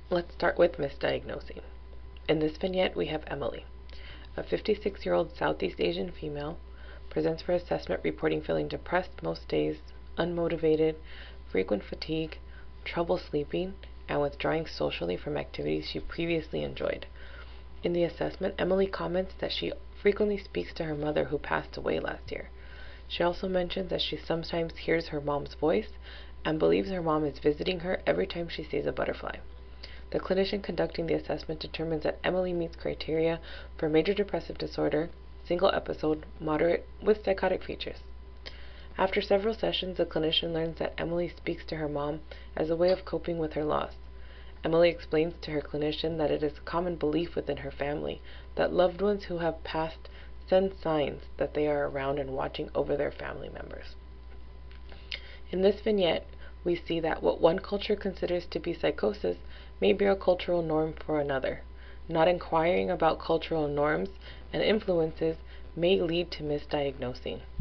Let's start with misdiagnosing. In this vignette, we have Emily, a 56-year-old Southeast Asian female, presents for assessment reporting feeling depressed most days, unmotivated, frequent fatigue, trouble sleeping, and withdrawing socially from activities she previously enjoyed. In the assessment, Emily comments that she frequently speaks to her mother who passed away last year. She also mentions that she sometimes hears her mom's voice and believes her mom is visiting her every time she sees a butterfly. The clinician conducting the assessment determines that Emily meets criteria for major depressive disorder, single episode, moderate, with psychotic features. After several sessions, the clinician learns that Emily speaks to her mom as a way of coping with her loss. Emily explains to her clinician that it is a common belief within her family that loved ones who have passed send signs that they are around and watching over their family members. In this vignette, we see that what one culture considers to be psychosis may be a cultural norm for another. Not inquiring about cultural norms and influences may lead to misdiagnosing.